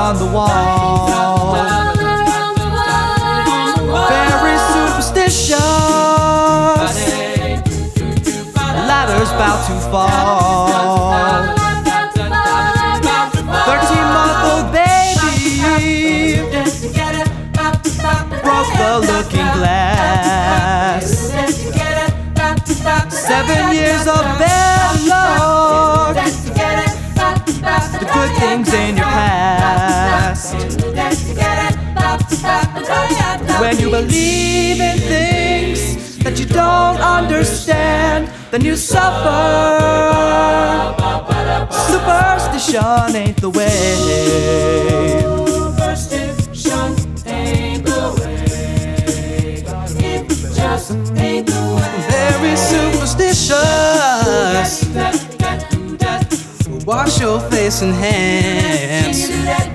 on the wall. Very superstitious, ladders about to fall. 13-month-old baby broke the looking glass. 7 years of bad luck, the good things in your past. When you believe in things that you don't understand, then you suffer. Superstition ain't the way. Superstition ain't the way. It just ain't the way. Very superstitious. Wash your face and hands.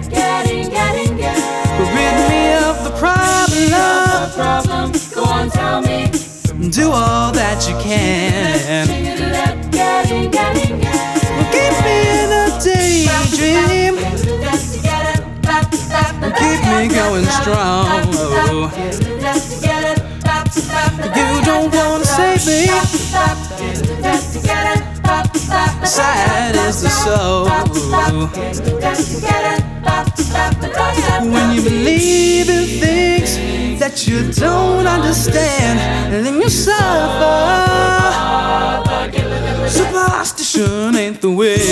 Rid me of the problem. Go on, tell me. Do all that you can. Keep me in a daydream. Keep me going strong. You don't wanna save me. Sad is the soul. When you believe in things that you don't understand, and then you suffer. Superstition ain't the way.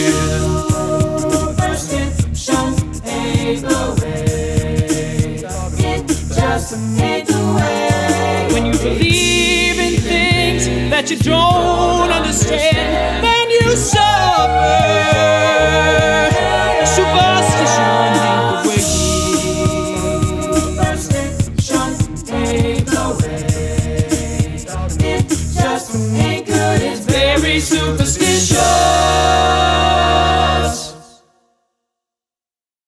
Superstition ain't the way. It just ain't the way. When you believe in things that you don't understand,